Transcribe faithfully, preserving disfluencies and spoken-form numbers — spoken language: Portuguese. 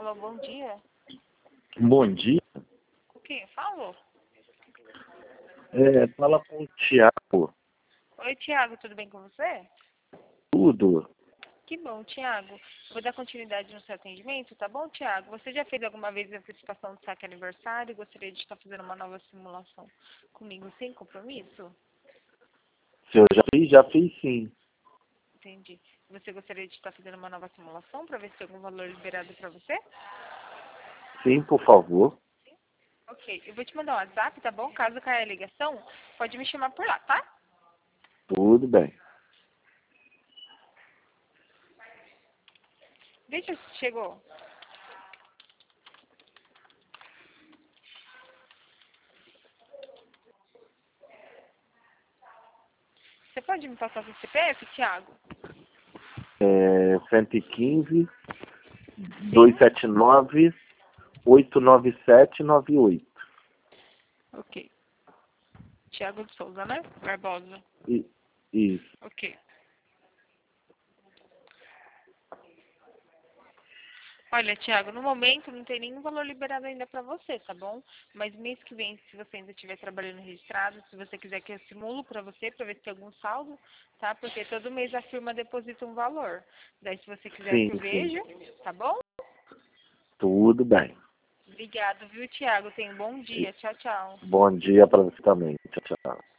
Alô, bom dia. Bom dia. Com quem falou? É, fala com o Thiago. Oi, Tiago, tudo bem com você? Tudo. Que bom, Tiago. Vou dar continuidade no seu atendimento, tá bom, Tiago? Você já fez alguma vez a antecipação do saque aniversário e gostaria de estar fazendo uma nova simulação comigo sem compromisso? Se eu já fiz, já fiz sim. Entendi. Você gostaria de estar fazendo uma nova simulação para ver se tem algum valor liberado para você? Sim, por favor. Ok, eu vou te mandar um WhatsApp, tá bom? Caso caia a ligação, pode me chamar por lá, tá? Tudo bem. Veja se chegou. Você pode me passar seu C P F, Tiago? É cento e quinze, duzentos e setenta e nove, oitocentos e noventa e sete, noventa e oito. Ok. Tiago de Souza, né? Barbosa. I- Isso. Ok. Olha, Tiago, no momento não tem nenhum valor liberado ainda para você, tá bom? Mas mês que vem, se você ainda estiver trabalhando registrado, se você quiser que eu simulo para você, para ver se tem algum saldo, tá? Porque todo mês a firma deposita um valor. Daí, se você quiser Sim, que eu sim. veja, tá bom? Tudo bem. Obrigado, viu, Tiago? Tenha um bom dia. Tchau, tchau. Bom dia para você também. Tchau, tchau.